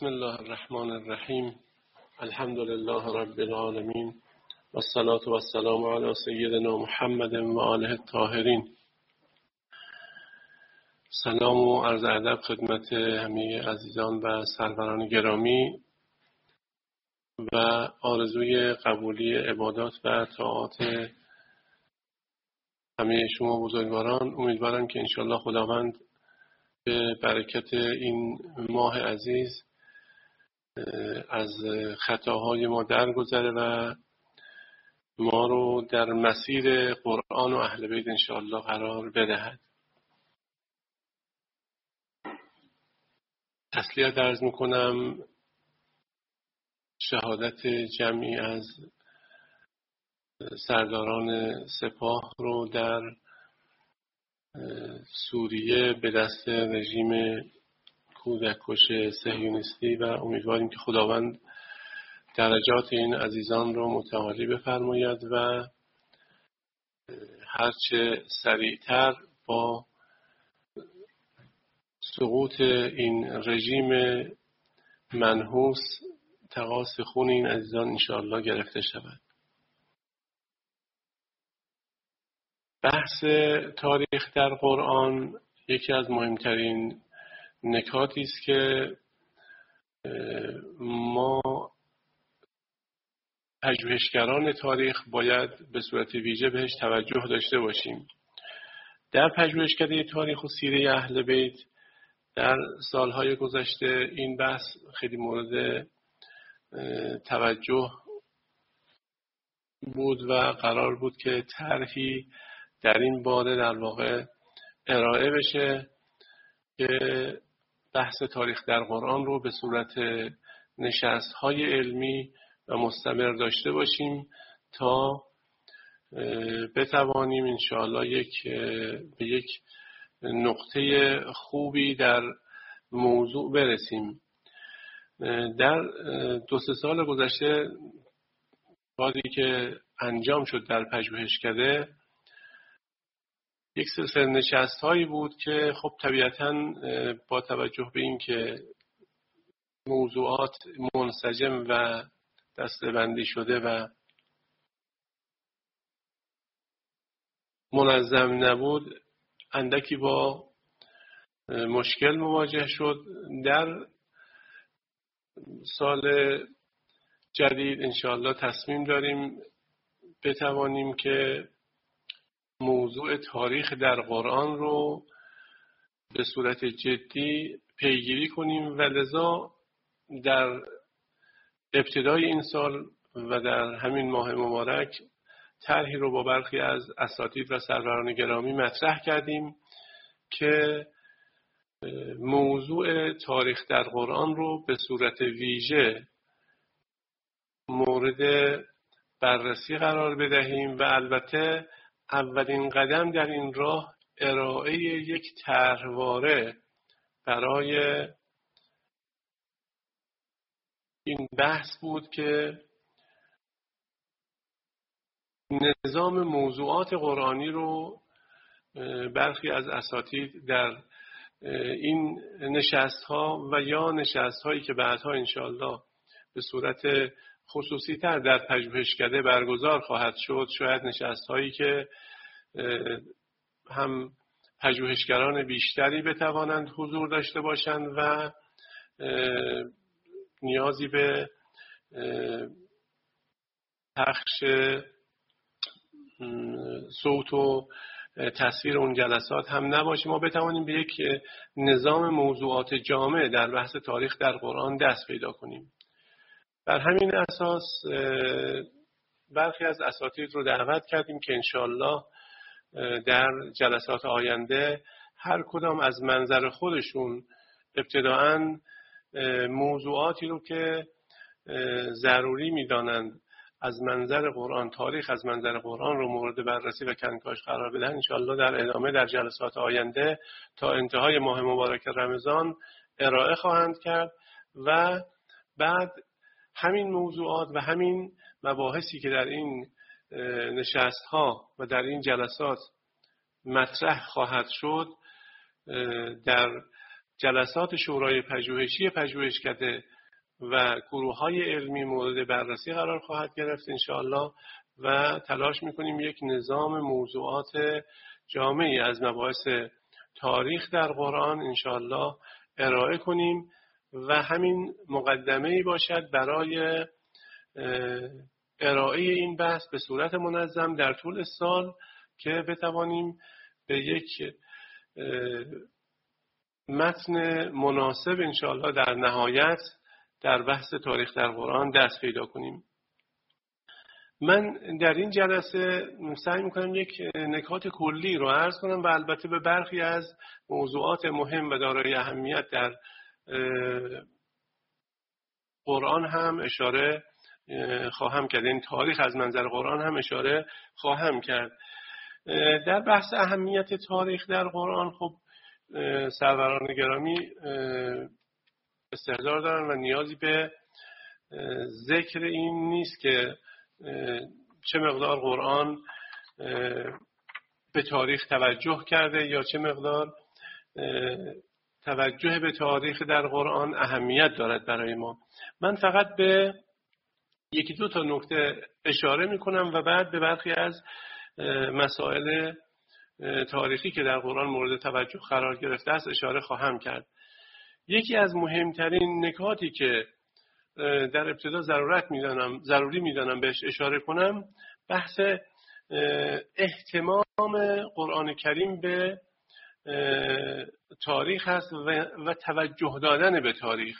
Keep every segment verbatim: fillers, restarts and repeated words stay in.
بسم الله الرحمن الرحیم. الحمد لله رب العالمین و الصلاة و السلام علی سیدنا محمد و آله الطاهرین. سلام و عرض ادب خدمت همه عزیزان و سروران گرامی و آرزوی قبولی عبادات و طاعات همه شما بزرگواران. امیدوارم که انشالله خداوند به برکت این ماه عزیز از خطاهای ما درگذره و ما رو در مسیر قرآن و اهل بیت انشاءالله قرار بدهد. تسلیت عرض میکنم شهادت جمعی از سرداران سپاه رو در سوریه به دست رژیم کودککش صهیونیستی و امیدواریم که خداوند درجات این عزیزان رو متعالی بفرماید و هرچه سریعتر با سقوط این رژیم منحوس تقاص خون این عزیزان انشاءالله گرفته شود. بحث تاریخ در قرآن یکی از مهمترین نکاتی است که ما پژوهشگران تاریخ باید به صورت ویژه بهش توجه داشته باشیم. در پژوهشکده تاریخ و سیره اهل بیت در سالهای گذشته این بحث خیلی مورد توجه بود و قرار بود که طرحی در این باره در واقع ارائه بشه که بحث تاریخ در قرآن رو به صورت نشست‌های علمی و مستمر داشته باشیم تا بتوانیم انشاءالله یک به یک نقطه خوبی در موضوع برسیم. در دو سه سال گذشته کاری که انجام شد در پژوهشکده یک سلسله نشست هایی بود که خب طبیعتاً با توجه به این که موضوعات منسجم و دسته‌بندی شده و منظم نبود اندکی با مشکل مواجه شد. در سال جدید انشاءالله تصمیم داریم بتوانیم که موضوع تاریخ در قرآن رو به صورت جدی پیگیری کنیم و لذا در ابتدای این سال و در همین ماه مبارک طرحی رو با برخی از اساتید و سروران گرامی مطرح کردیم که موضوع تاریخ در قرآن رو به صورت ویژه مورد بررسی قرار بدهیم و البته اولین قدم در این راه ارائه یک طرحواره برای این بحث بود که نظام موضوعات قرآنی رو برخی از اساتید در این نشست ها و یا نشست هایی که بعدها انشاءالله به صورت خصوصی تر در پژوهشکده برگزار خواهد شد، شاید نشست هایی که هم پژوهشگران بیشتری بتوانند حضور داشته باشند و نیازی به پخش صوت و تصویر اون جلسات هم نباشه، ما بتوانیم به یک نظام موضوعات جامع در بحث تاریخ در قرآن دست پیدا کنیم. بر همین اساس برخی از اساتید رو دعوت کردیم که انشاءالله در جلسات آینده هر کدام از منظر خودشون ابتداعاً موضوعاتی رو که ضروری می‌دانند از منظر قرآن، تاریخ از منظر قرآن رو مورد بررسی و کنکاش قرار بدن انشاءالله در ادامه در جلسات آینده تا انتهای ماه مبارک رمضان ارائه خواهند کرد و بعد همین موضوعات و همین مباحثی که در این نشست‌ها و در این جلسات مطرح خواهد شد در جلسات شورای پژوهشی پژوهشکده و گروه‌های علمی مورد بررسی قرار خواهد گرفت انشاءالله و تلاش می‌کنیم یک نظام موضوعات جامعی از مباحث تاریخ در قرآن انشاءالله ارائه کنیم و همین مقدمه‌ای باشد برای ارائه این بحث به صورت منظم در طول سال که بتوانیم به یک متن مناسب انشاءالله در نهایت در بحث تاریخ در قرآن دست پیدا کنیم. من در این جلسه سعی می‌کنم یک نکات کلی رو عرض کنم و البته به برخی از موضوعات مهم و دارای اهمیت در قرآن هم اشاره خواهم کرد. این تاریخ از منظر قرآن هم اشاره خواهم کرد. در بحث اهمیت تاریخ در قرآن خب سروران گرامی استحضار دارن و نیازی به ذکر این نیست که چه مقدار قرآن به تاریخ توجه کرده یا چه مقدار توجه به تاریخ در قرآن اهمیت دارد برای ما. من فقط به یکی دو تا نکته اشاره میکنم و بعد به برخی از مسائل تاریخی که در قرآن مورد توجه قرار گرفته است اشاره خواهم کرد. یکی از مهمترین نکاتی که در ابتدا ضرورت میدانم ضروری میدانم بهش اشاره کنم بحث اهتمام قرآن کریم به تاریخ هست و توجه دادن به تاریخ.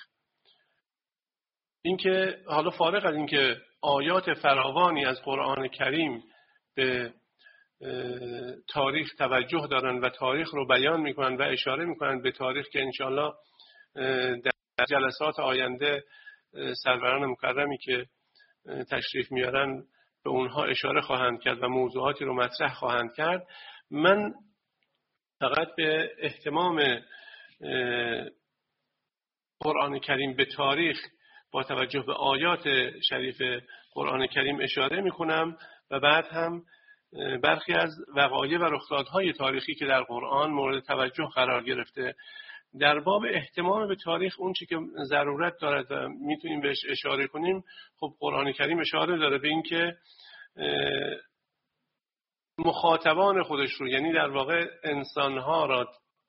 اینکه حالا فارغ از اینکه آیات فراوانی از قرآن کریم به تاریخ توجه دارن و تاریخ رو بیان میکنن و اشاره میکنن به تاریخ که انشاءالله در جلسات آینده سروران مکرمی که تشریف میارن به اونها اشاره خواهند کرد و موضوعاتی رو مطرح خواهند کرد، من فقط به اهتمام قرآن کریم به تاریخ با توجه به آیات شریف قرآن کریم اشاره میکنم و بعد هم برخی از وقایع و رخدادهای تاریخی که در قرآن مورد توجه قرار گرفته. در باب اهتمام به تاریخ اون چی که ضرورت دارد و میتونیم بهش اشاره کنیم، خب قرآن کریم اشاره داره به این که مخاطبان خودش رو، یعنی در واقع انسانها را،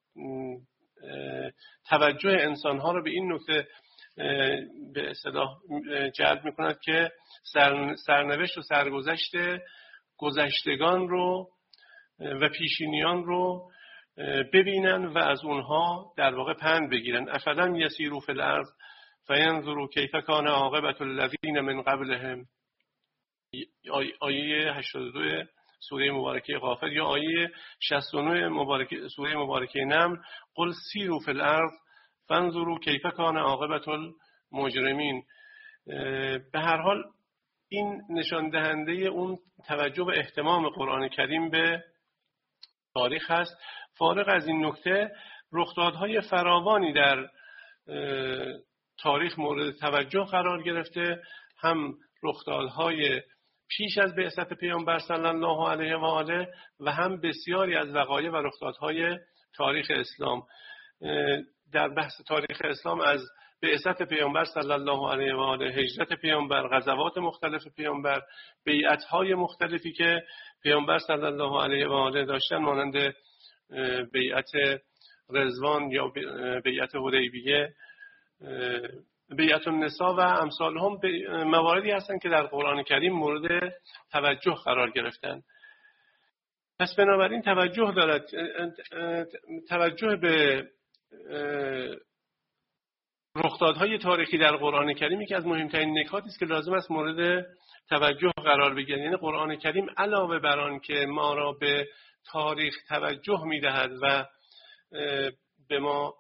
توجه انسانها رو به این نکته به اصطلاح جلب میکند که سرنوشت و سرگذشت گذشتگان رو و پیشینیان رو ببینن و از اونها در واقع پند بگیرن. افلم یسیروا فی الارض فینظروا کیف کان عاقبة الذین من قبلهم، آیه هشتاد و دو سوره مبارکه غافر، یا آیه شصت و نه مبارکه سوره مبارکه نمل، قل سیروا فی الارض فانظروا کیف کان عاقبة المجرمین. به هر حال این نشان دهنده اون توجه و اهتمام قرآن کریم به تاریخ هست. فارغ از این نکته، رخدادهای فراوانی در تاریخ مورد توجه قرار گرفته، هم رخدادهای پیش از بعثت پیامبر صلی الله علیه و آله و هم بسیاری از وقایع و رخدادهای تاریخ اسلام. در بحث تاریخ اسلام از بعثت پیامبر صلی الله علیه و آله، هجرت پیامبر، غزوات مختلف پیامبر، بیعت‌های مختلفی که پیامبر صلی الله علیه و آله داشتن، مانند بیعت رضوان یا بیعت حدیبیه، بیعت النساء و امثالهم، مواردی هستند که در قرآن کریم مورد توجه قرار گرفتن. پس بنابراین توجه دارد توجه به رخدادهای تاریخی در قرآن کریم که از مهمترین نکاتی است که لازم است مورد توجه قرار بگیرد. یعنی قرآن کریم علاوه بر آن که ما را به تاریخ توجه می‌دهد و به ما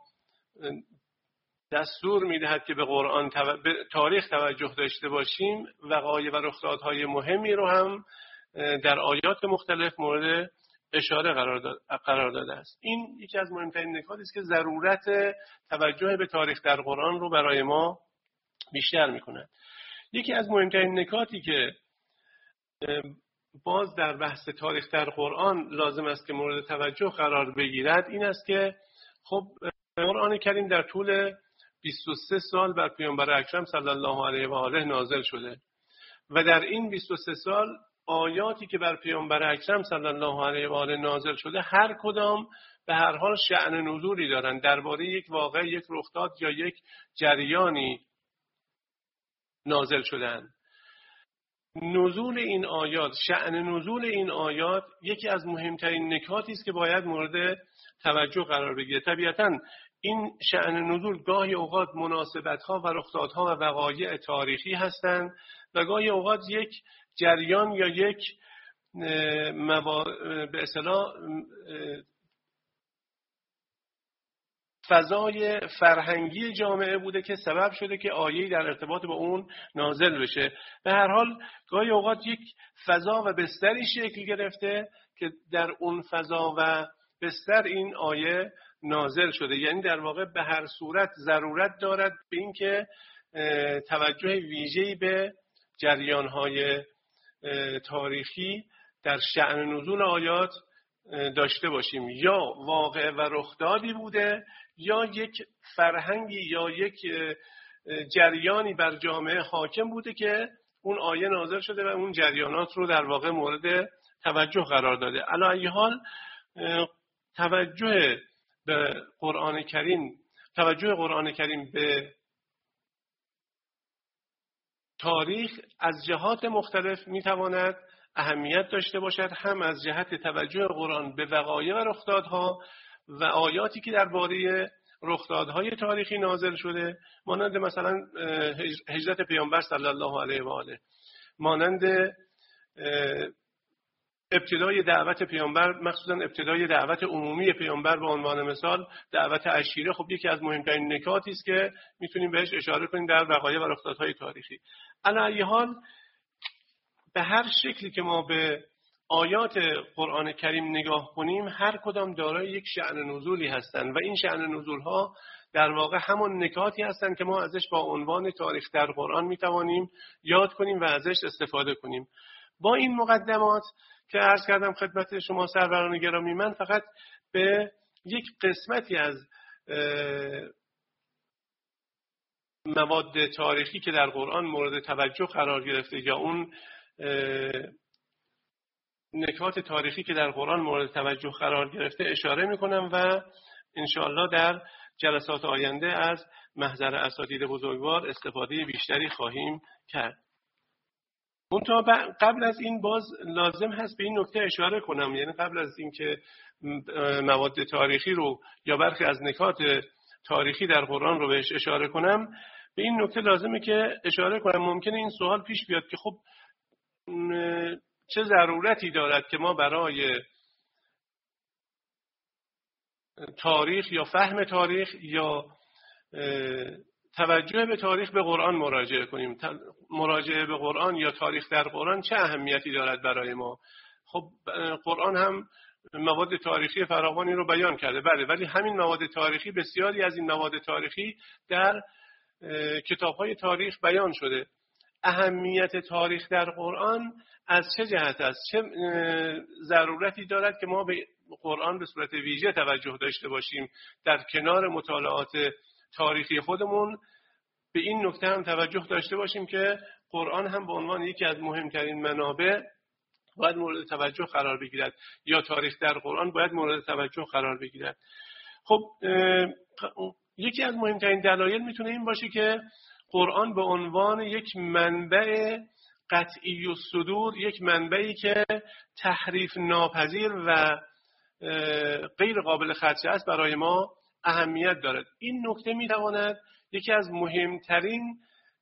دستور می‌دهد که به قرآن تو... به تاریخ توجه داشته باشیم، وقایع و رخدادهای مهمی رو هم در آیات مختلف مورد اشاره قرار داد... قرار داده است. این یکی از مهمترین نکاتی است که ضرورت توجه به تاریخ در قرآن رو برای ما بیشتر می‌کند. یکی از مهمترین نکاتی که باز در بحث تاریخ در قرآن لازم است که مورد توجه قرار بگیرد این است که خب قرآن کریم در طول بیست و سه سال بر پیامبر اکرم صلی الله علیه و آله نازل شده و در این بیست و سه سال آیاتی که بر پیامبر اکرم صلی الله علیه و آله نازل شده هر کدام به هر حال شأن نزولی دارند، درباره یک واقعه، یک رخداد یا یک جریانی نازل شدند. نزول این آیات، شأن نزول این آیات یکی از مهمترین نکاتی است که باید مورد توجه قرار بگیره. طبیعتاً این شأن نزول گاهی اوقات مناسبت‌ها و رخدادها و وقایع تاریخی هستند و گاهی اوقات یک جریان یا یک موا... به اصطلاح فضای فرهنگی جامعه بوده که سبب شده که آیه‌ای در ارتباط با اون نازل بشه. به هر حال گاهی اوقات یک فضا و بستری شکل گرفته که در اون فضا و بستر این آیه نازل شده، یعنی در واقع به هر صورت ضرورت دارد به این که توجه ویژه‌ای به جریان‌های تاریخی در شأن نزول آیات داشته باشیم. یا واقع و رخدادی بوده یا یک فرهنگی یا یک جریانی بر جامعه حاکم بوده که اون آیه نازل شده و اون جریانات رو در واقع مورد توجه قرار داده. علی ای حال توجه به قرآن کریم توجه قرآن کریم به تاریخ از جهات مختلف میتواند اهمیت داشته باشد، هم از جهت توجه قرآن به وقایع و رخدادها و آیاتی که درباره رخدادهای تاریخی نازل شده، مانند مثلا هجرت پیامبر صلی الله علیه و آله، مانند ابتدای دعوت پیامبر، مخصوصا ابتدای دعوت عمومی پیامبر به عنوان مثال دعوت عشیره، خب یکی از مهمترین نکاتی است که میتونیم بهش اشاره کنیم در وقایع و رخدادهای تاریخی. علی ای حال به هر شکلی که ما به آیات قرآن کریم نگاه کنیم هر کدام دارای یک شأن نزولی هستند و این شأن نزولها در واقع همون نکاتی هستند که ما ازش با عنوان تاریخ در قرآن میتوانیم یاد کنیم و ازش استفاده کنیم. با این مقدمات که عرض کردم خدمت شما سروران گرامی، من فقط به یک قسمتی از مواد تاریخی که در قرآن مورد توجه قرار گرفته یا اون نکات تاریخی که در قرآن مورد توجه قرار گرفته اشاره میکنم و انشاءالله در جلسات آینده از محضر اساتید بزرگوار استفاده بیشتری خواهیم کرد. منتها قبل از این باز لازم هست به این نکته اشاره کنم، یعنی قبل از این که مواد تاریخی رو یا برخی از نکات تاریخی در قرآن رو بهش اشاره کنم، به این نکته لازمه که اشاره کنم. ممکنه این سوال پیش بیاد که خب چه ضرورتی دارد که ما برای تاریخ یا فهم تاریخ یا توجه به تاریخ به قرآن مراجعه کنیم؟ مراجعه به قرآن یا تاریخ در قرآن چه اهمیتی دارد برای ما؟ خب قرآن هم مواد تاریخی فراوانی رو بیان کرده، بله، ولی همین مواد تاریخی، بسیاری از این مواد تاریخی در کتاب‌های تاریخ بیان شده. اهمیت تاریخ در قرآن از چه جهت است؟ چه ضرورتی دارد که ما به قرآن به صورت ویژه توجه داشته باشیم؟ در کنار مطالعات تاریخی خودمون به این نکته هم توجه داشته باشیم که قرآن هم به عنوان یکی از مهمترین منابع باید مورد توجه قرار بگیرد، یا تاریخ در قرآن باید مورد توجه قرار بگیرد. خب یکی از مهمترین دلایل میتونه این باشه که قرآن به عنوان یک منبع قطعی الصدور، یک منبعی که تحریف ناپذیر و غیر قابل خدشه است، برای ما اهمیت دارد. این نکته میتواند یکی از مهمترین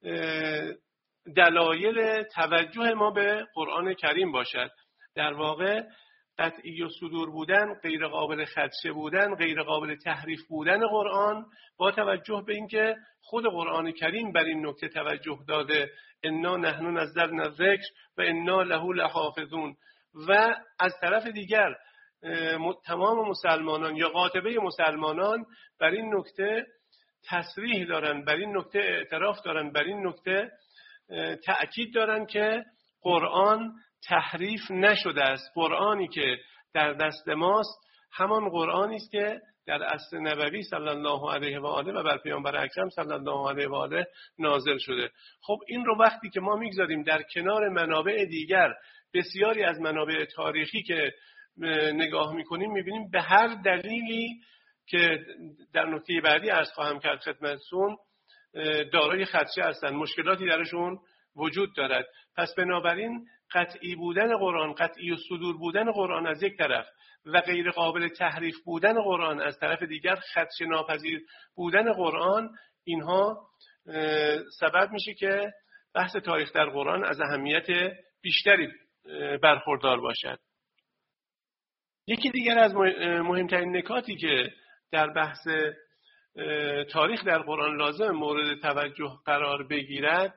دلایل توجه ما به قرآن کریم باشد. در واقع قطعی الصدور بودن، غیر قابل خدشه بودن، غیر قابل تحریف بودن قرآن، با توجه به اینکه خود قرآن کریم بر این نکته توجه داده، انا نحن نزلنا الذکر و انا له لحافظون، و از طرف دیگر تمام مسلمانان یا قاطبه مسلمانان بر این نکته تصریح دارن، بر این نکته اعتراف دارن، بر این نکته تأکید دارن که قرآن تحریف نشده است. قرآنی که در دست ماست همان قرآنی است که در عصر نبوی صلی الله علیه و آله و بر پیامبر اکرم صلی الله علیه و آله نازل شده. خب این رو وقتی که ما میگذاریم در کنار منابع دیگر، بسیاری از منابع تاریخی که نگاه میکنیم میبینیم به هر دلیلی که در نکته بعدی عرض خواهم کرد خدمتتون دارای خدشه هستند، مشکلاتی درشون وجود دارد. پس بنابراین قطعی بودن قرآن، قطعی صدور بودن قرآن از یک طرف و غیر قابل تحریف بودن قرآن از طرف دیگر، خدشه ناپذیر بودن قرآن، اینها سبب میشه که بحث تاریخ در قرآن از اهمیت بیشتری برخوردار باشد. یکی دیگر از مهمترین نکاتی که در بحث تاریخ در قرآن لازم مورد توجه قرار بگیرد،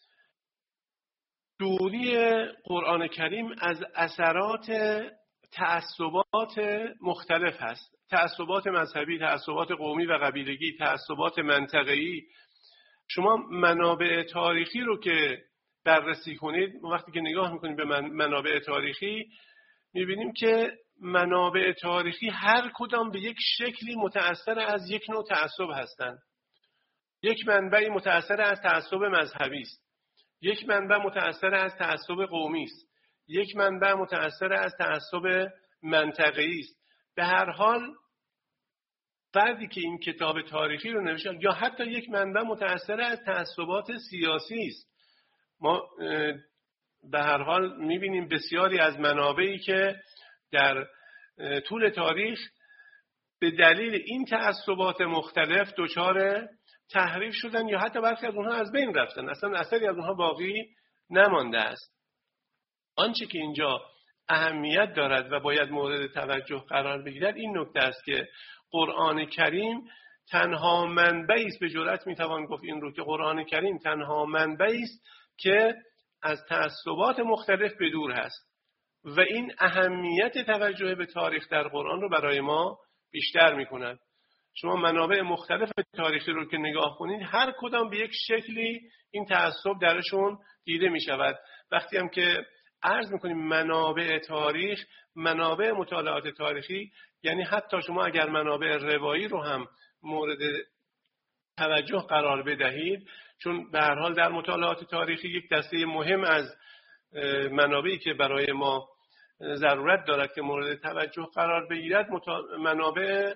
دوری قرآن کریم از اثرات تعصبات مختلف هست. تعصبات مذهبی، تعصبات قومی و قبیلگی، تعصبات منطقه‌ای. شما منابع تاریخی رو که بررسی کنید، وقتی که نگاه میکنید به منابع تاریخی، میبینیم که منابع تاریخی هر کدام به یک شکلی متأثر از یک نوع تعصب هستند. یک منبعی متأثر از تعصب مذهبی است، یک منبع متأثر از تعصب قومی است، یک منبع متأثر از تعصب منطقه‌ای است. به هر حال فردی که این کتاب تاریخی رو نوشته، یا حتی یک منبع متأثر از تعصبات سیاسی است. ما به هر حال می‌بینیم بسیاری از منابعی که در طول تاریخ به دلیل این تعصبات مختلف دچار تحریف شدن یا حتی برخی از اونها از بین رفتن، اصلا اثری از اونها باقی نمانده است. آنچه که اینجا اهمیت دارد و باید مورد توجه قرار بگیرد این نکته است که قرآن کریم تنها منبعی است، به جرئت میتوان گفت این رو، که قرآن کریم تنها منبعی است که از تعصبات مختلف به دور هست و این اهمیت توجه به تاریخ در قرآن رو برای ما بیشتر میکند. شما منابع مختلف تاریخی رو که نگاه کنید، هر کدام به یک شکلی این تعصب درشون دیده می شود. وقتی هم که عرض میکنیم منابع تاریخ، منابع مطالعات تاریخی، یعنی حتی شما اگر منابع روایی رو هم مورد توجه قرار بدهید، چون به هر حال در مطالعات تاریخی یک دسته مهم از منابعی که برای ما ضرورت دارد که مورد توجه قرار بگیرد منابع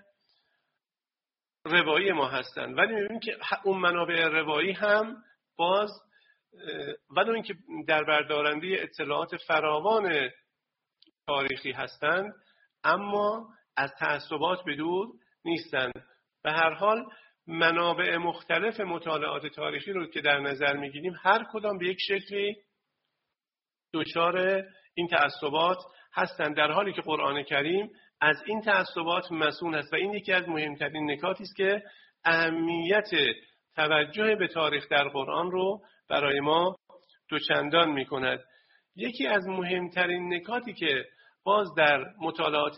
روایی ما هستند. ولی می‌بینیم که اون منابع روایی هم باز ولو اینکه در بردارنده اطلاعات فراوان تاریخی هستند، اما از تعصبات به دور نیستند. به هر حال منابع مختلف مطالعات تاریخی رو که در نظر میگیریم، هر کدام به یک شکلی دچار این تعصبات هستند، در حالی که قرآن کریم از این تعصبات مسئول است و این یکی از مهمترین نکاتی است که اهمیت توجه به تاریخ در قرآن رو برای ما دوچندان می کند. یکی از مهمترین نکاتی که باز در مطالعات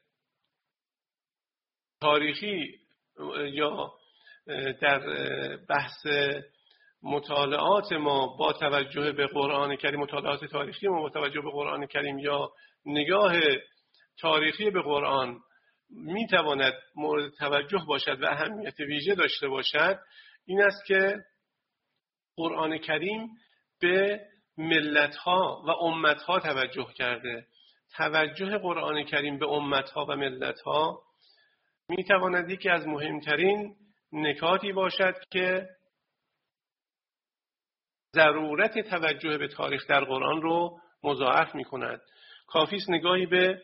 تاریخی یا در بحث مطالعات ما با توجه به قرآن کریم، مطالعات تاریخی ما با توجه به قرآن کریم یا نگاه تاریخی به قرآن می تواند مورد توجه باشد و اهمیت ویژه داشته باشد، این است که قرآن کریم به ملت‌ها و امت‌ها توجه کرده. توجه قرآن کریم به امت‌ها و ملت‌ها می تواند یکی از مهمترین نکاتی باشد که ضرورت توجه به تاریخ در قرآن رو مضاعف می کند. کافی است نگاهی به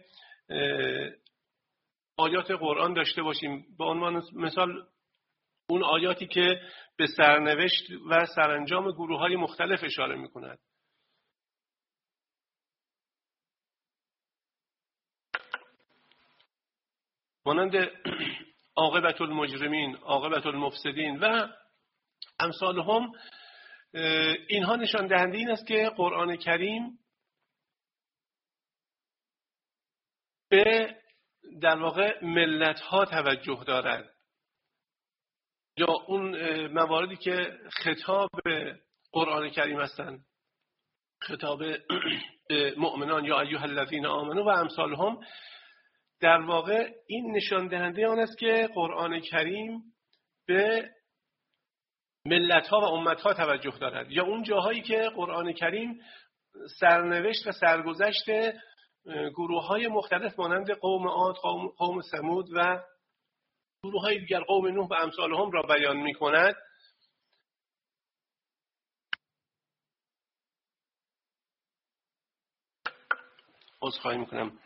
آیات قرآن داشته باشیم، به عنوان مثال اون آیاتی که به سرنوشت و سرانجام گروه‌های مختلف اشاره می‌کند. مانند عاقبت المجرمین، عاقبت المفسدین و امثالهم، اینها نشان دهنده این است که قرآن کریم به در واقع ملت‌ها توجه دارد، یا اون مواردی که خطاب قرآن کریم هستند، خطاب مؤمنان یا ایها الذین آمنوا و امثالهم، در واقع این نشان دهنده آن است که قرآن کریم به ملت‌ها و امت‌ها توجه دارد، یا اون جاهایی که قرآن کریم سرنوشت و سرگذشت گروه‌های مختلف مانند قوم عاد، قوم, قوم ثمود و گروه‌های دیگر، قوم نوح و امثالهم را بیان می‌کند. عذرخواهی می‌کنم.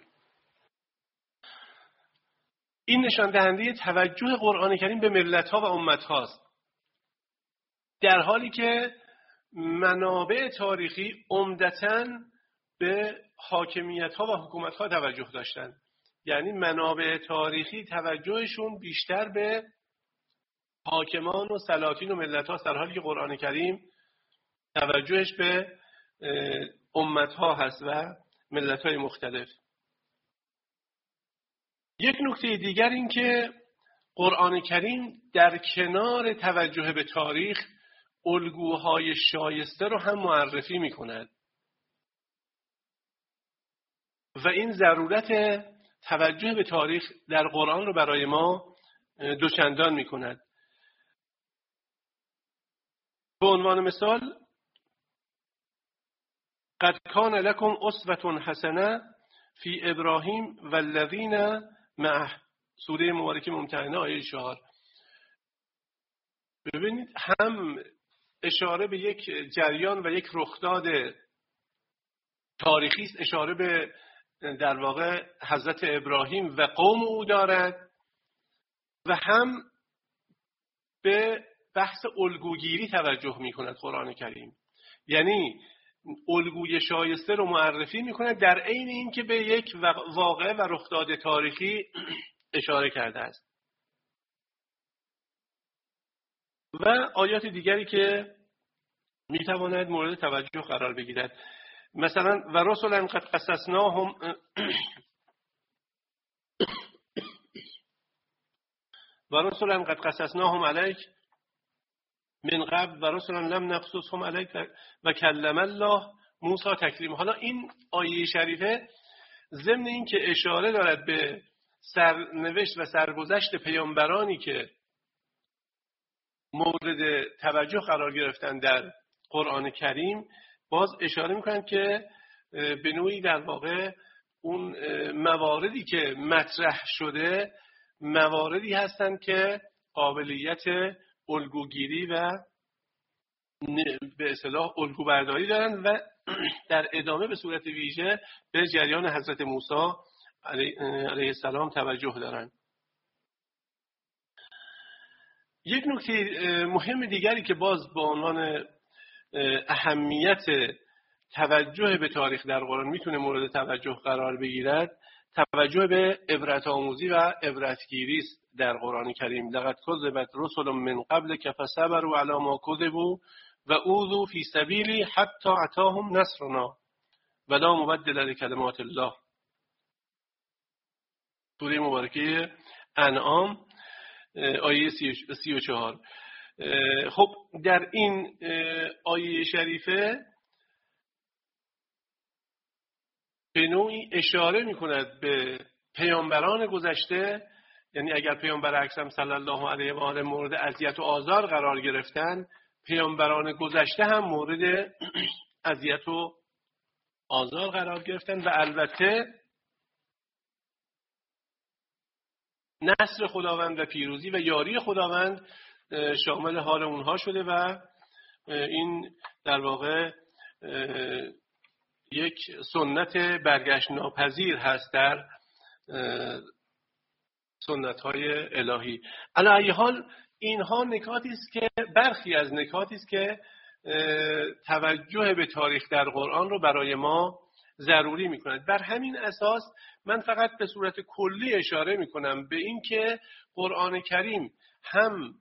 این نشان دهنده توجه قرآن کریم به ملت‌ها و امت‌هاست، در حالی که منابع تاریخی عمدتاً به حاکمیت‌ها و حکومت‌ها توجه داشتند. یعنی منابع تاریخی توجهشون بیشتر به حاکمان و سلاطین و ملت‌ها، در حالی که قرآن کریم توجهش به امت‌ها هست و ملت‌های مختلف. یک نکته دیگر این که قرآن کریم در کنار توجه به تاریخ الگوهای شایسته رو هم معرفی می‌کند و این ضرورت توجه به تاریخ در قرآن رو برای ما دوچندان می‌کند. به عنوان مثال قد کان لکم اسوة حسنة فی ابراهیم والذین معه، سوره مبارکه ممتحنه آیه چهار. ببینید، هم اشاره به یک جریان و یک رخداد تاریخی است، اشاره به در واقع حضرت ابراهیم و قوم او دارد، و هم به بحث الگوگیری توجه می کند قرآن کریم. یعنی الگوی شایسته رو معرفی می کند در عین این که به یک واقعه و رخداد تاریخی اشاره کرده است. و آیات دیگری که می تواند مورد توجه قرار بگیرد، مثلا و رسولا قد قصصناهم و رسولا قد قصصناهم علیک من قبل و رسولا لم نقصصهم علیک و کلم الله موسی تکلیما. حالا این آیه شریفه ضمن این که اشاره دارد به سرنوشت و سرگذشت پیامبرانی که مورد توجه قرار گرفتن در قرآن کریم، باز اشاره میکنند که به نوعی در واقع اون مواردی که مطرح شده مواردی هستند که قابلیت الگوگیری و به اصطلاح الگو برداری دارند و در ادامه به صورت ویژه به جریان حضرت موسی علیه السلام توجه دارند. یک نکته مهم دیگری که باز به عنوان اهمیت توجه به تاریخ در قرآن میتونه مورد توجه قرار بگیرد، توجه به عبرت آموزی و عبرتگیری است در قرآن کریم. لقد کذبت رسل من قبلک فصبروا علی ما کذبوا و اوذوا فی سبیلی حتی اتاهم نصرنا ولا مبدل لکلمات الله، سوره مبارکه انعام آیه سی و چهار. خب در این آیه شریفه به نوعی اشاره می کند به پیامبران گذشته، یعنی اگر پیامبر اکرم صلی الله علیه و آله مورد اذیت و آزار قرار گرفتن، پیامبران گذشته هم مورد اذیت و آزار قرار گرفتن و البته نصر خداوند و پیروزی و یاری خداوند شامل حال اونها شده و این در واقع یک سنت برگشت ناپذیر هست در سنت‌های الهی. علی ای حال اینها نکاتی است که برخی از نکاتی است که توجه به تاریخ در قرآن رو برای ما ضروری می‌کند. بر همین اساس من فقط به صورت کلی اشاره می‌کنم به این که قرآن کریم هم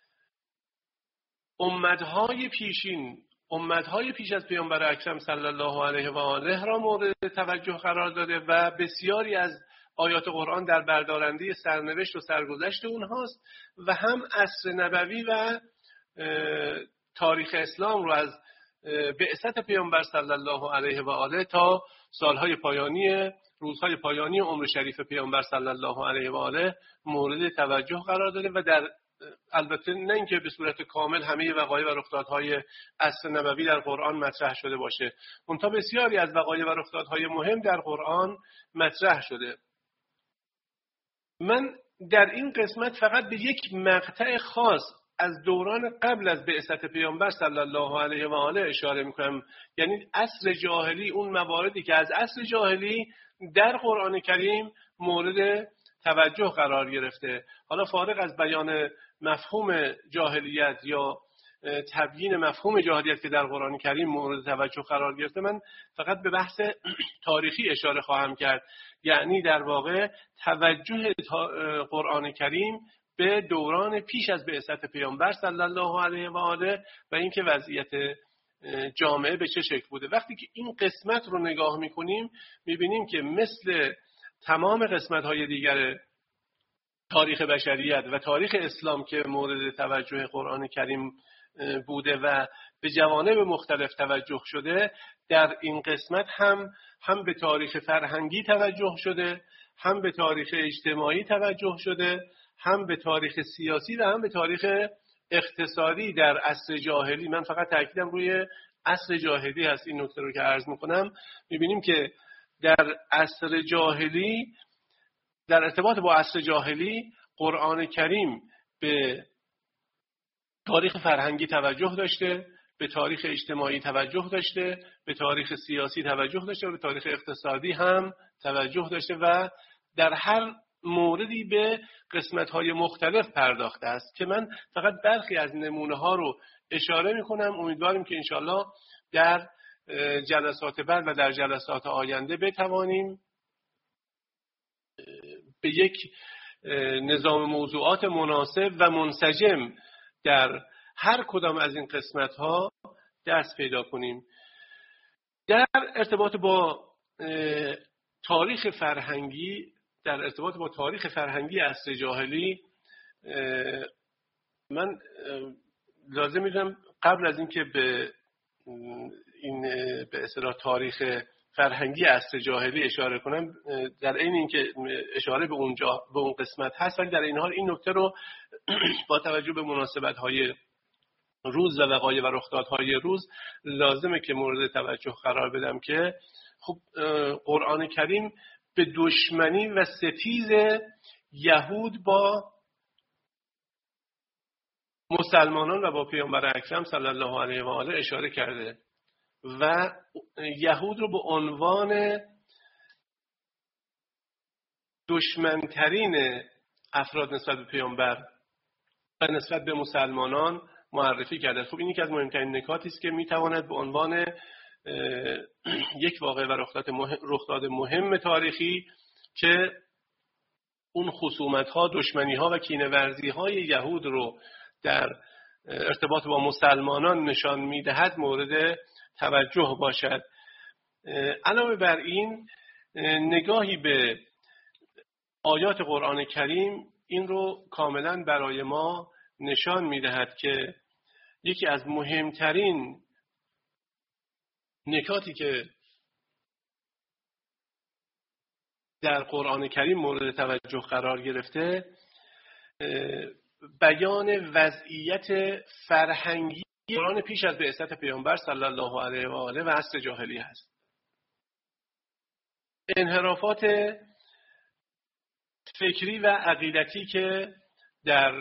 امت‌های پیشین امت‌های پیش از پیامبر اکرم صلی الله علیه و آله را مورد توجه قرار داده و بسیاری از آیات قرآن در بردارنده سرنوشت و سرگذشت اونهاست، و هم عصر نبوی و تاریخ اسلام رو از بعثت پیامبر صلی الله علیه و آله تا سالهای پایانی روزهای پایانی عمر شریف پیامبر صلی الله علیه و آله مورد توجه قرار داده و در البته نه اینکه به صورت کامل همه وقایع و رخدادهای عصر نبوی در قرآن مطرح شده باشه، منتها بسیاری از وقایع و رخدادهای مهم در قرآن مطرح شده. من در این قسمت فقط به یک مقطع خاص از دوران قبل از بعثت پیامبر صلی الله علیه و آله اشاره میکنم، یعنی عصر جاهلی، اون مواردی که از عصر جاهلی در قرآن کریم مورد توجه قرار گرفته. حالا فارغ از بیان مفهوم جاهلیت یا تبیین مفهوم جاهلیت که در قرآن کریم مورد توجه قرار گرفته، من فقط به بحث تاریخی اشاره خواهم کرد، یعنی در واقع توجه قرآن کریم به دوران پیش از بعثت پیامبر صلی الله علیه و آله و اینکه وضعیت جامعه به چه شکل بوده. وقتی که این قسمت رو نگاه میکنیم میبینیم که مثل تمام قسمت‌های دیگر تاریخ بشریت و تاریخ اسلام که مورد توجه قرآن کریم بوده و به جوانب مختلف توجه شده، در این قسمت هم هم به تاریخ فرهنگی توجه شده، هم به تاریخ اجتماعی توجه شده، هم به تاریخ سیاسی و هم به تاریخ اقتصادی در عصر جاهلی. من فقط تاکیدم روی عصر جاهلی هست این نکته رو که عرض میکنم. میبینیم که در عصر جاهلی، در ارتباط با عصر جاهلی، قرآن کریم به تاریخ فرهنگی توجه داشته، به تاریخ اجتماعی توجه داشته، به تاریخ سیاسی توجه داشته و به تاریخ اقتصادی هم توجه داشته و در هر موردی به قسمت‌های مختلف پرداخته است که من فقط برخی از نمونه‌ها رو اشاره می‌کنم. امیدواریم که انشالله در جلسات بعد و در جلسات آینده بتوانیم به یک نظام موضوعات مناسب و منسجم در هر کدام از این قسمت‌ها دست پیدا کنیم. در ارتباط با تاریخ فرهنگی در ارتباط با تاریخ فرهنگی عصر جاهلی، من لازم می‌دونم قبل از اینکه به این به اصطلاح تاریخ فرهنگی عصر جاهلی اشاره کنم، در عین اینکه اشاره به اونجا به اون قسمت هست، ولی در این حال این نکته رو با توجه به مناسبت‌های روز و وقایع و رخدادهای روز لازمه که مورد توجه قرار بدم که خب قرآن کریم به دشمنی و ستیز یهود با مسلمانان و با پیامبر اکرم صلی الله علیه و آله اشاره کرده و یهود رو به عنوان دشمنترین افراد نسبت به پیامبر و نسبت به مسلمانان معرفی کرده. خب این یکی از مهمترین نکاتی است که میتواند به عنوان یک واقعه و رخداد مهم تاریخی که اون خصومت‌ها، دشمنی‌ها و کینه‌ورزی‌های یهود رو در ارتباط با مسلمانان نشان می‌دهد مورد توجه باشد. علاوه بر این، نگاهی به آیات قرآن کریم این رو کاملا برای ما نشان می‌دهد که یکی از مهمترین نکاتی که در قرآن کریم مورد توجه قرار گرفته بیان وضعیت فرهنگی قرآن پیش از بعثت پیامبر صلی الله علیه و آله و عصر جاهلی هست. انحرافات فکری و عقیدتی که در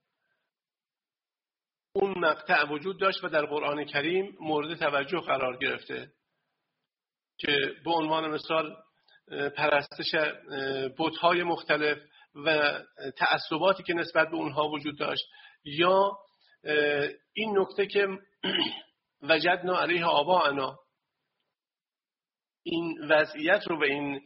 اون مقطع وجود داشت و در قرآن کریم مورد توجه قرار گرفته که به عنوان مثال پرستش بت‌های مختلف و تعصباتی که نسبت به اونها وجود داشت، یا این نکته که وجدنا علیه آباءنا، این وضعیت رو و این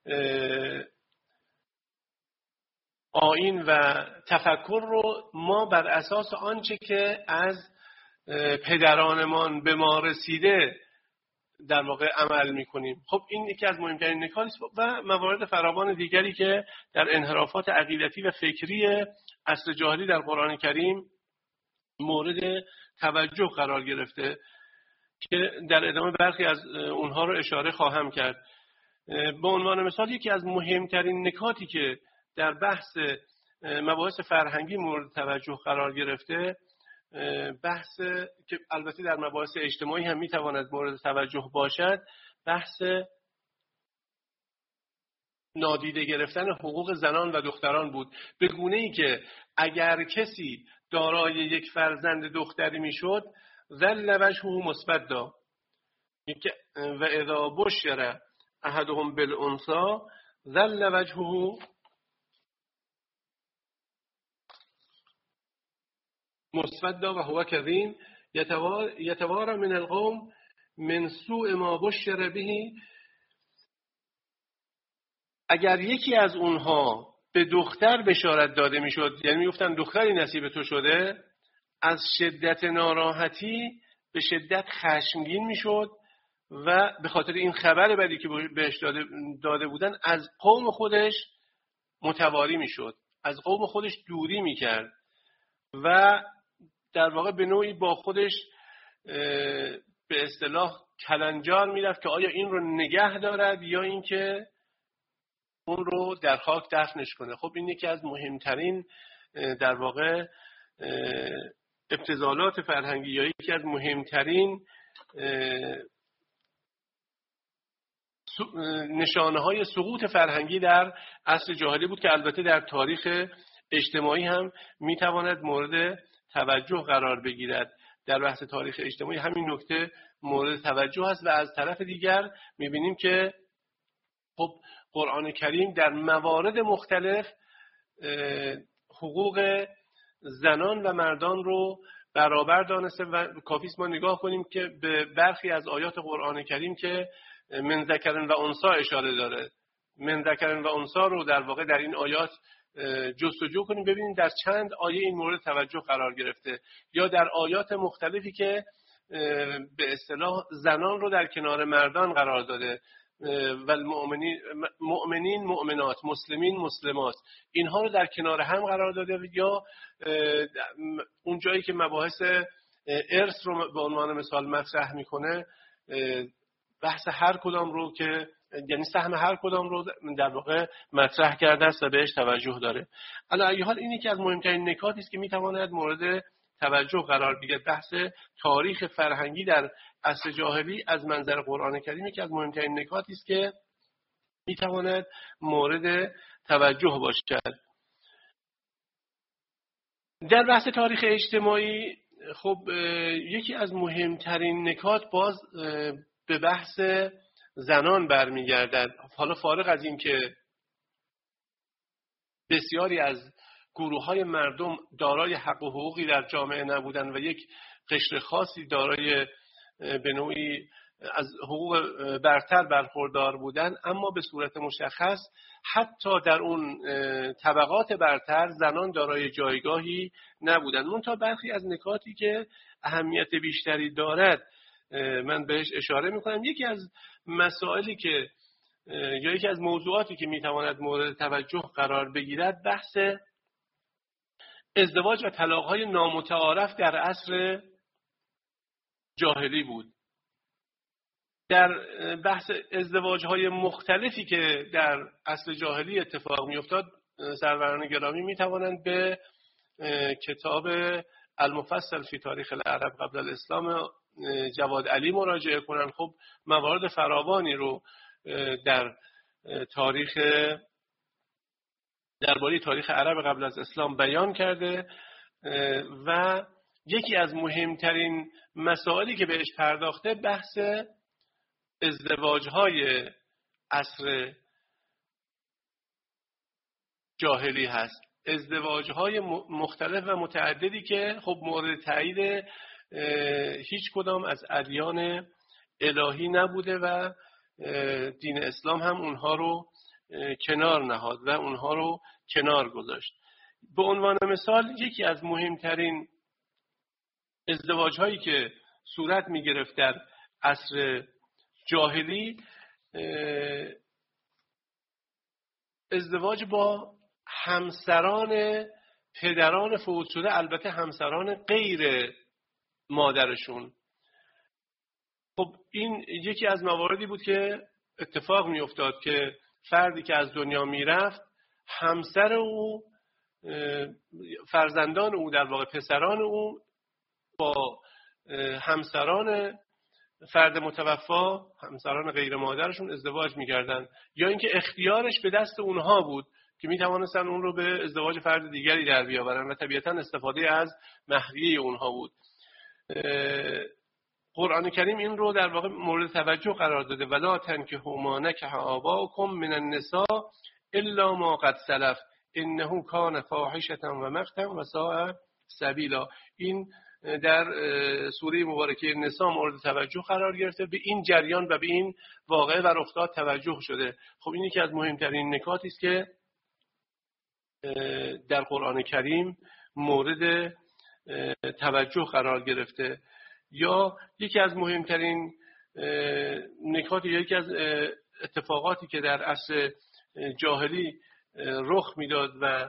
آیین و تفکر رو ما بر اساس آنچه که از پدرانمان به ما رسیده در واقع عمل میکنیم. خب این یکی از مهمترین نکات است و موارد فراوان دیگری که در انحرافات عقیدتی و فکری عصر جاهلی در قرآن کریم مورد توجه قرار گرفته که در ادامه برخی از اونها رو اشاره خواهم کرد. به عنوان مثال یکی از مهمترین نکاتی که در بحث مباحث فرهنگی مورد توجه قرار گرفته، بحث که البته در مباحث اجتماعی هم میتواند مورد توجه باشد، بحث نادیده گرفتن حقوق زنان و دختران بود، به گونه ای که اگر کسی دارای یک فرزند دختری میشد ظل وجهه مسودا و اذا بشر احدهم بالانثى ظل وجهه مسودا و هو کظیم یتوارى من القوم من سوء ما بشر به. اگر یکی از اونها به دختر بشارت داده میشد، یعنی میگفتن دختری نصیب تو شده، از شدت ناراحتی به شدت خشمگین میشد و به خاطر این خبر بدی که بهش داده, داده بودن از قوم خودش متواری میشد، از قوم خودش دوری میکرد و در واقع به نوعی با خودش به اصطلاح کلنجار میرفت که آیا این رو نگه دارد یا اینکه اون رو در خاک دفنش کنه. خب این یکی از مهمترین در واقع ابتذالات فرهنگی یا یکی از مهمترین نشانه های سقوط فرهنگی در عصر جاهلی بود که البته در تاریخ اجتماعی هم میتواند مورد توجه قرار بگیرد. در بحث تاریخ اجتماعی همین نکته مورد توجه است و از طرف دیگر میبینیم که خب قرآن کریم در موارد مختلف حقوق زنان و مردان رو برابر دانسته و کافیست ما نگاه کنیم که به برخی از آیات قرآن کریم که من ذکر و انثی اشاره داره، من ذکر و انثی رو در واقع در این آیات جستجو کنیم ببینیم در چند آیه این مورد توجه قرار گرفته، یا در آیات مختلفی که به اصطلاح زنان رو در کنار مردان قرار داده و المؤمنین مؤمنین مؤمنات، مسلمین مسلمات، اینها رو در کنار هم قرار داده، یا اون جایی که مباحث ارث رو به عنوان مثال مطرح میکنه بحث هر کدام رو که یعنی سهم هر کدام رو در واقع مطرح کرده است و بهش توجه داره. علی ای حال اینی که از مهمترین نکاتی است که میتواند مورد توجه قرار بگیرد. بحث تاریخ فرهنگی در عصر جاهلی از منظر قرآن کریم که از مهمترین نکاتی است که میتواند مورد توجه باشد. در بحث تاریخ اجتماعی خب یکی از مهمترین نکات باز به بحث زنان برمیگردد. حالا فارغ از این که بسیاری از گروه‌های مردم دارای حق و حقوقی در جامعه نبودن و یک قشر خاصی دارای به نوعی از حقوق برتر برخوردار بودن، اما به صورت مشخص حتی در اون طبقات برتر زنان دارای جایگاهی نبودن. منتها برخی از نکاتی که اهمیت بیشتری دارد من بهش اشاره میکنم. یکی از مسائلی که یا یکی از موضوعاتی که میتواند مورد توجه قرار بگیرد بحث ازدواج و طلاق‌های نامتعارف در عصر جاهلی بود. در بحث ازدواج‌های مختلفی که در عصر جاهلی اتفاق می‌افتاد سروران گرامی می‌توانند به کتاب المفصل فی تاریخ العرب قبل الاسلام جواد علی مراجعه کنند. خب موارد فراوانی رو در تاریخ درباره تاریخ عرب قبل از اسلام بیان کرده و یکی از مهمترین مسائلی که بهش پرداخته بحث ازدواج‌های عصر جاهلی هست. ازدواج‌های مختلف و متعددی که خب مورد تایید هیچ کدام از ادیان الهی نبوده و دین اسلام هم اونها رو کنار نهاد و اونها رو کنار گذاشت. به عنوان مثال یکی از مهمترین ازدواج‌هایی که صورت می‌گرفت در عصر جاهلی ازدواج با همسران پدران فوت شده، البته همسران غیر مادرشون. خب این یکی از مواردی بود که اتفاق می افتاد که فردی که از دنیا می رفت، همسر او، فرزندان او، در واقع پسران او، با همسران فرد متوفا، همسران غیر مادرشون ازدواج می‌کردند، یا اینکه اختیارش به دست اونها بود که می‌توانستن اون رو به ازدواج فرد دیگری در بیاورن و طبیعتاً استفاده از مهریه اونها بود. قرآن کریم این رو در واقع مورد توجه قرار داده: ولا تنکحوا ما نکح آباؤکم من النساء الا ما قد سلف انه کان فاحشة و مقتا و ساء سبیلا. این در سوره مبارکه نساء مورد توجه قرار گرفته، به این جریان و به این واقعه و رخداد توجه شده. خب این یکی از مهمترین نکاتی است که در قرآن کریم مورد توجه قرار گرفته. یا یکی از مهمترین نکات، یا یکی از اتفاقاتی که در عصر جاهلی رخ میداد و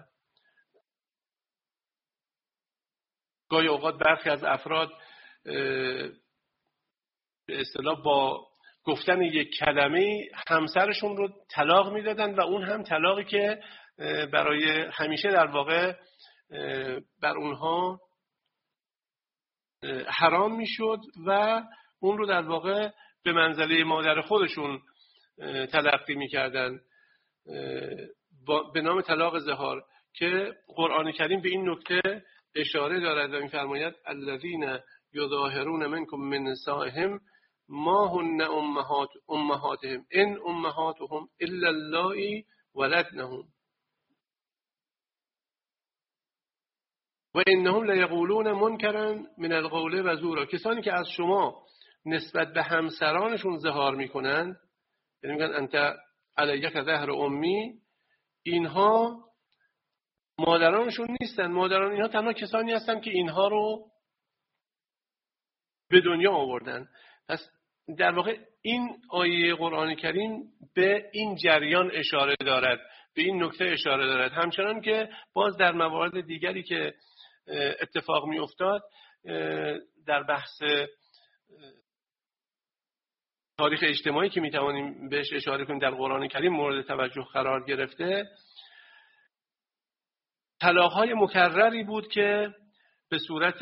گاهی اوقات برخی از افراد به اصطلاح با گفتن یک کلمه همسرشون رو طلاق میدادن و اون هم طلاقی که برای همیشه در واقع بر اونها حرام میشد و اون رو در واقع به منزله مادر خودشون تلقی میکردن به نام طلاق ظهار، که قرآن کریم به این نکته اشاره دارد و می‌فرماید الذین یظاهرون منکم من نسائهم ما هن امهات امهاتهم ان امهاتهم الا اللائی ولدنهم و انهم لیقولون منکرا من القول و زورا. کسانی که از شما نسبت به همسرانشون ظهار میکنند، یعنی میگن انت علیک ظهر امی، اینها مادرانشون نیستن. مادران اینها تنها کسانی هستن که اینها رو به دنیا آوردن. پس در واقع این آیه قرآن کریم به این جریان اشاره دارد، به این نکته اشاره دارد. همچنان که باز در موارد دیگری که اتفاق می افتاد در بحث تاریخ اجتماعی که می توانیم بهش اشاره کنیم در قرآن کریم مورد توجه قرار گرفته، طلاق‌های مکرری بود که به صورت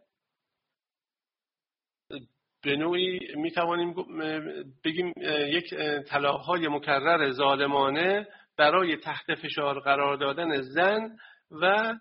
به نوعی می توانیم بگیم یک طلاق‌های مکرر ظالمانه برای تحت فشار قرار دادن زن و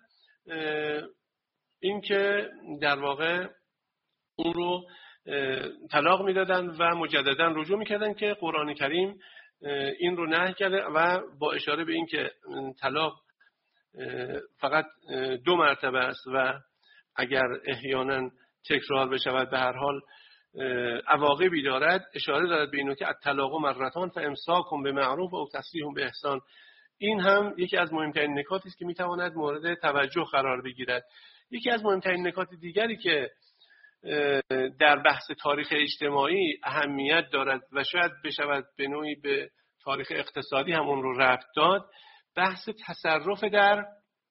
اینکه در واقع اون رو طلاق میدادن و مجددا رجوع میکردن، که قرآن کریم این رو نهی کرده و با اشاره به اینکه طلاق فقط دو مرتبه است و اگر احیانا تکرار بشود به هر حال عواقبی دارد، اشاره دارد به اینو که الطلاق مرتان فامساکم بمعروف و تسریح باحسان. این هم یکی از مهمترین نکاتی است که میتواند مورد توجه قرار بگیرد. یکی از مهمترین نکات دیگری که در بحث تاریخ اجتماعی اهمیت دارد و شاید بشود به نوعی به تاریخ اقتصادی هم اون رو ربط داد، بحث تصرف در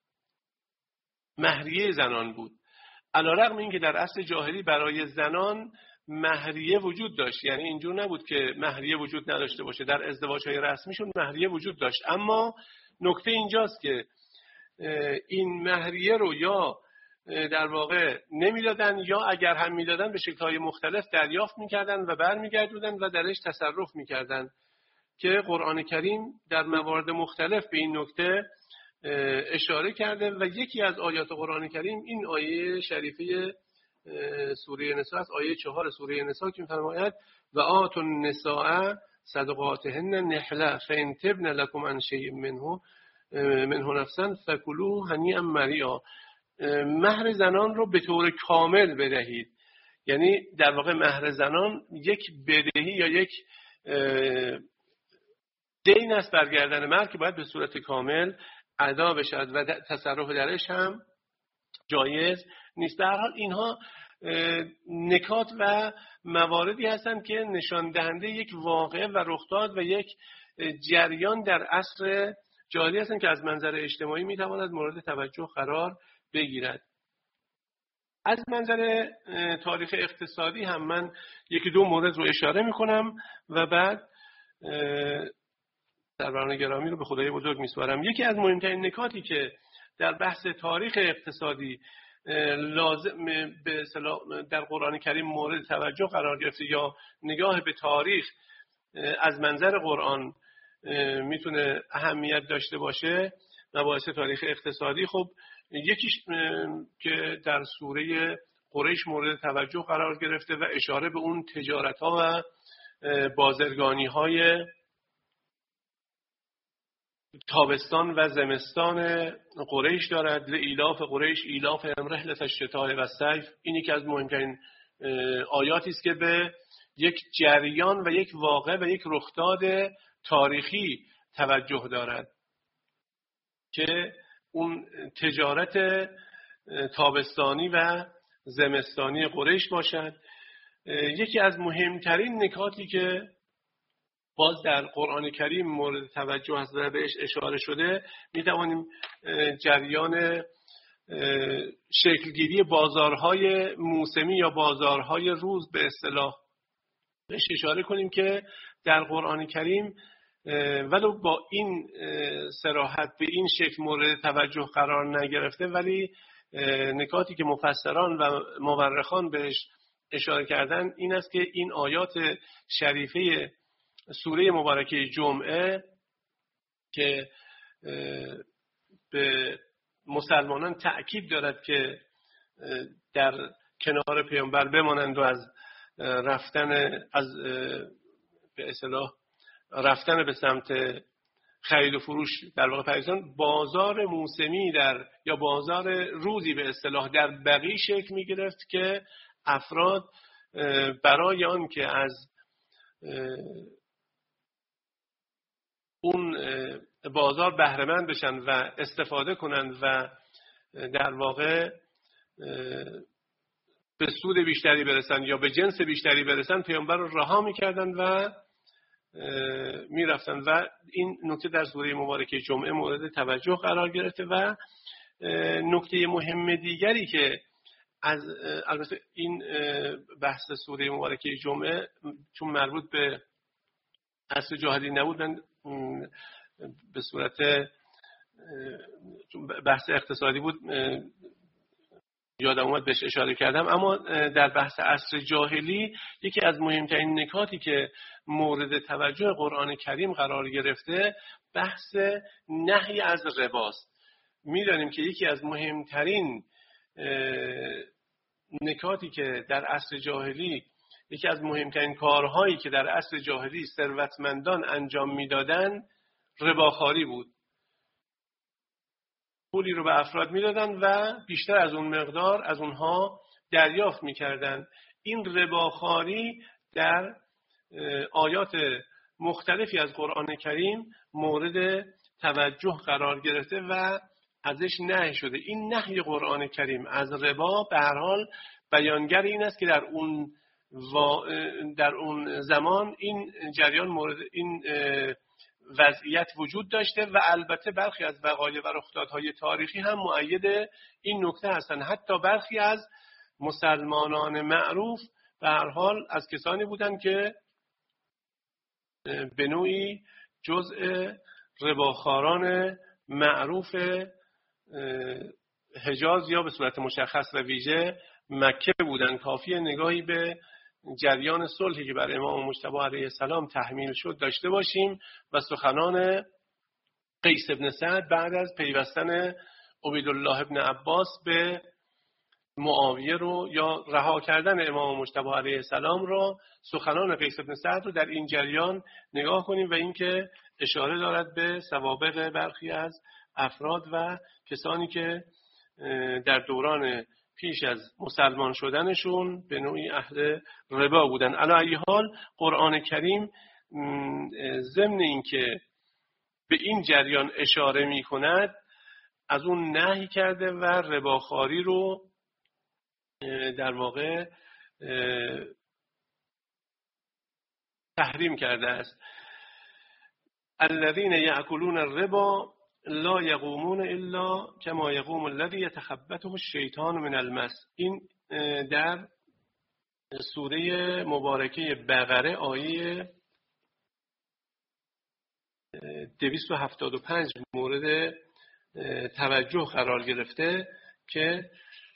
مهریه زنان بود. علیرغم اینکه در عصر جاهلی برای زنان مهریه وجود داشت، یعنی اینجور نبود که مهریه وجود نداشته باشه، در ازدواج‌های رسمیشون مهریه وجود داشت، اما نکته اینجاست که این مهریه رو یا در واقع نمیدادن یا اگر هم میدادن به شکل‌های مختلف دریافت میکردن و برمیگردوندن و درش تصرف میکردن، که قرآن کریم در موارد مختلف به این نکته اشاره کرده و یکی از آیات قرآن کریم این آیه شریفه سوره نساء است، آیه چهار سوره نساء که می‌فرماید و آتوا النساء صدقاتهن نحله فإن تبن لكم عن شيء منه منه نفسا فكلوه هنیئا مريئا. مهر زنان رو به طور کامل بدهید، یعنی در واقع مهر زنان یک بدهی یا یک دین است بر گردن مرد که باید به صورت کامل ادا بشود و تصرف درش هم جایز نیست. به هر حال اینها نکات و مواردی هستند که نشان دهنده یک واقعه و رخداد و یک جریان در عصر جاهلی هستند که از منظر اجتماعی میتواند مورد توجه قرار بگیرد. از منظر تاریخ اقتصادی هم من یکی دو مورد رو اشاره میکنم و بعد سروران گرامی رو به خدای بزرگ میسپارم. یکی از مهمترین نکاتی که در بحث تاریخ اقتصادی لازم به اصطلاح در قرآن کریم مورد توجه قرار گرفته یا نگاه به تاریخ از منظر قرآن میتونه اهمیت داشته باشه، مباحث تاریخ اقتصادی، خب یکیش که در سوره قریش مورد توجه قرار گرفته و اشاره به اون تجارت ها و بازرگانی های تابستان و زمستان قریش دارد. لإیلاف قریش ایلافهم رحلة الشتاء و الصیف. این یکی از مهمترین آیاتی است که به یک جریان و یک واقعه و یک رخداد تاریخی توجه دارد که اون تجارت تابستانی و زمستانی قریش باشد. یکی از مهمترین نکاتی که باز در قرآن کریم مورد توجه هست و بهش اشاره شده، می توانیم جریان شکلگیری بازارهای موسمی یا بازارهای روز به اصطلاح بهش اشاره کنیم که در قرآن کریم ولو با این صراحت به این شکل مورد توجه قرار نگرفته، ولی نکاتی که مفسران و مورخان بهش اشاره کردن این است که این آیات شریفه سوره مبارکه جمعه که به مسلمانان تأکید دارد که در کنار پیامبر بمانند و از رفتن از به اصطلاح رفتن به سمت خرید و فروش در واقع پریزان، بازار موسمی در یا بازار روزی به اصطلاح در بقیع شکل می گرفت که افراد برای آن که از اون بازار بهره مند بشن و استفاده کنند و در واقع به سود بیشتری برسن یا به جنس بیشتری برسن، پیامبر رو رها می‌کردند و می‌رفتند و این نکته در سوره مبارکه جمعه مورد توجه قرار گرفته. و نکته مهم دیگری که از البته این بحث سوره مبارکه جمعه چون مربوط به عصر جاهلی نبود، من به صورت بحث اقتصادی بود یادم اومد بهش اشاره کردم. اما در بحث عصر جاهلی یکی از مهمترین نکاتی که مورد توجه قرآن کریم قرار گرفته بحث نهی از رباست. می‌دانیم که یکی از مهمترین نکاتی که در عصر جاهلی یکی از مهمترین کارهایی که در عصر جاهلی ثروتمندان انجام میدادن رباخواری بود. پولی رو به افراد میدادن و بیشتر از اون مقدار از اونها دریافت میکردن. این رباخواری در آیات مختلفی از قرآن کریم مورد توجه قرار گرفته و ازش نهی شده. این نهی قرآن کریم از ربا به هر حال بیانگر این است که در اون و در اون زمان این جریان مورد این وضعیت وجود داشته و البته برخی از وقایع و رخدادهای تاریخی هم مؤید این نکته هستند. حتی برخی از مسلمانان معروف به هر حال از کسانی بودند که به نوعی جزء رباخواران معروف حجاز یا به صورت مشخص و ویژه مکه بودند. کافیه نگاهی به جریان صلحی که بر امام مجتبی علیه السلام تحمیل شد داشته باشیم و سخنان قیس ابن سعد بعد از پیوستن عبیدالله ابن عباس به معاویه رو یا رها کردن امام مجتبی علیه السلام رو، سخنان قیس ابن سعد رو در این جریان نگاه کنیم و اینکه اشاره دارد به سوابق برخی از افراد و کسانی که در دوران پیش از مسلمان شدنشون به نوعی اهل ربا بودن. علی ای حال قرآن کریم ضمن این که به این جریان اشاره می کند از اون نهی کرده و رباخواری رو در واقع تحریم کرده است. الذين يأكلون الربا لا يقومون الا كما يقوم الذي يتخبطه الشیطان من المس. این در سوره مبارکه بقره آیه دویست و هفتاد و پنج مورد توجه قرار گرفته که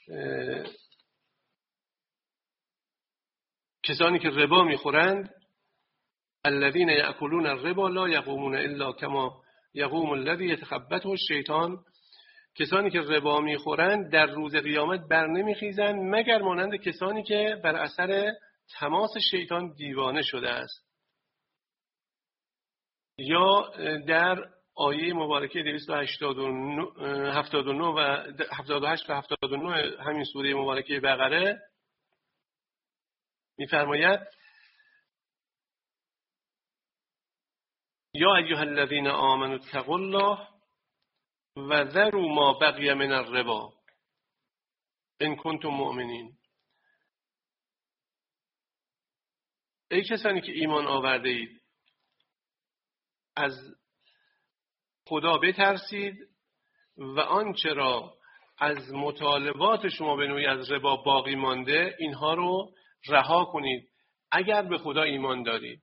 کسانی که ربا میخورند الذين يأكلون الربا لا يقومون الا كما يقوم الذي يتخبطه الشیطان، کسانی که ربا میخورند در روز قیامت بر نمیخیزند مگر مانند کسانی که بر اثر تماس شیطان دیوانه شده است. یا در آیه مبارکه دویست و هفتاد و نه و هفتاد و هشت و هفتاد و نه همین سوره مبارکه بقره می‌فرماید یا ایها الذین آمنوا اتقوا الله و ذروا ما بقی من الربا ان کنتم مؤمنین. ای کسانی که ایمان آورده اید، از خدا بترسید و آنچه را از مطالبات شما به نوعی از ربا باقی مانده اینها رو رها کنید اگر به خدا ایمان دارید.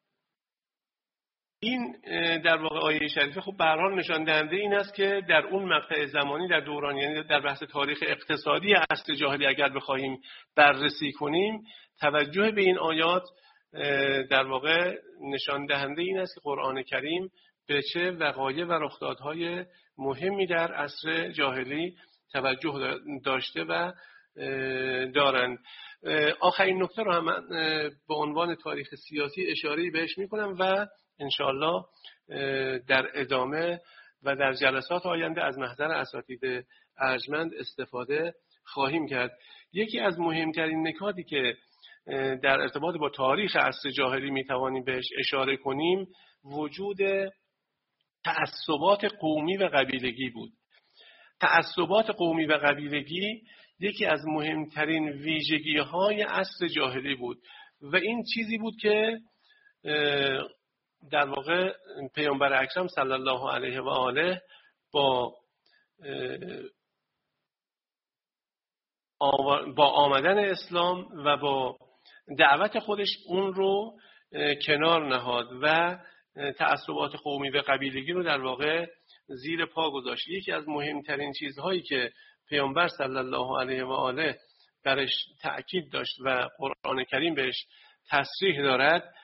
این در واقع آیه شریفه خب به هر حال نشان دهنده این است که در اون مقطع زمانی در دوران، یعنی در بحث تاریخ اقتصادی عصر جاهلی اگر بخواهیم بررسی کنیم، توجه به این آیات در واقع نشان دهنده این است که قرآن کریم به چه وقایع و رخدادهای مهمی در عصر جاهلی توجه داشته و دارند. آخرین نکته رو هم به عنوان تاریخ سیاسی اشاره‌ای بهش میکنم و انشاءالله در ادامه و در جلسات آینده از محضر اساتید ارجمند استفاده خواهیم کرد. یکی از مهمترین نکاتی که در ارتباط با تاریخ عصر جاهلی میتوانیم بهش اشاره کنیم وجود تعصبات قومی و قبیلگی بود. تعصبات قومی و قبیلگی یکی از مهمترین ویژگی‌های عصر جاهلی بود و این چیزی بود که در واقع پیامبر اکرم صلی الله علیه و آله با با آمدن اسلام و با دعوت خودش اون رو کنار نهاد و تعصبات قومی و قبیلگی رو در واقع زیر پا گذاشت. یکی از مهمترین چیزهایی که پیامبر صلی الله علیه و آله برش تأکید داشت و قرآن کریم بهش تصریح دارد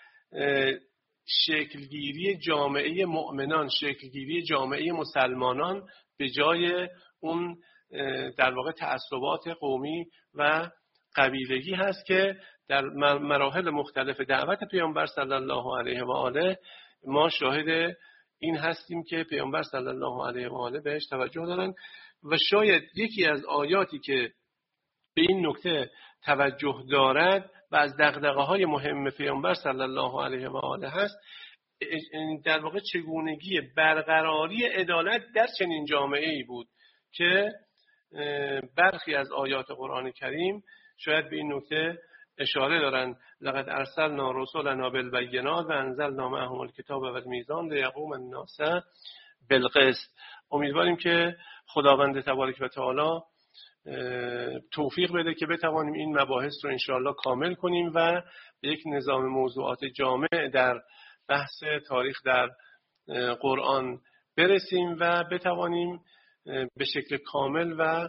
شکلگیری جامعه مؤمنان، شکلگیری جامعه مسلمانان به جای اون در واقع تعصبات قومی و قبیلگی هست که در مراحل مختلف دعوت پیامبر صلی الله علیه و آله ما شاهد این هستیم که پیامبر صلی الله علیه و آله بهش توجه دارن و شاید یکی از آیاتی که به این نکته توجه دارد و از دغدغه‌های مهم پیامبر صلی الله علیه و آله هست در واقع چگونگی برقراری عدالت در چنین جامعه‌ای بود که برخی از آیات قرآن کریم شاید به این نکته اشاره دارند. لقد ارسلنا رسلنا بالبینات و انزلنا معهم الکتاب والمیزان لیقوم الناس بالقسط. امیدواریم که خداوند تبارک و تعالی توفیق بده که بتوانیم این مباحث رو انشاءالله کامل کنیم و به یک نظام موضوعات جامع در بحث تاریخ در قرآن برسیم و بتوانیم به شکل کامل و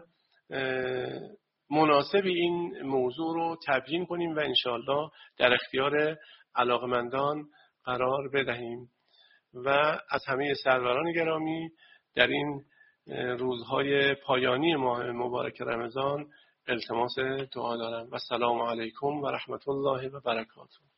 مناسب این موضوع رو تبیین کنیم و انشاءالله در اختیار علاقمندان قرار بدهیم و از همه سروران گرامی در این روزهای پایانی ماه مبارک رمضان التماس دعا دارم و السلام علیکم و رحمت الله و برکاته.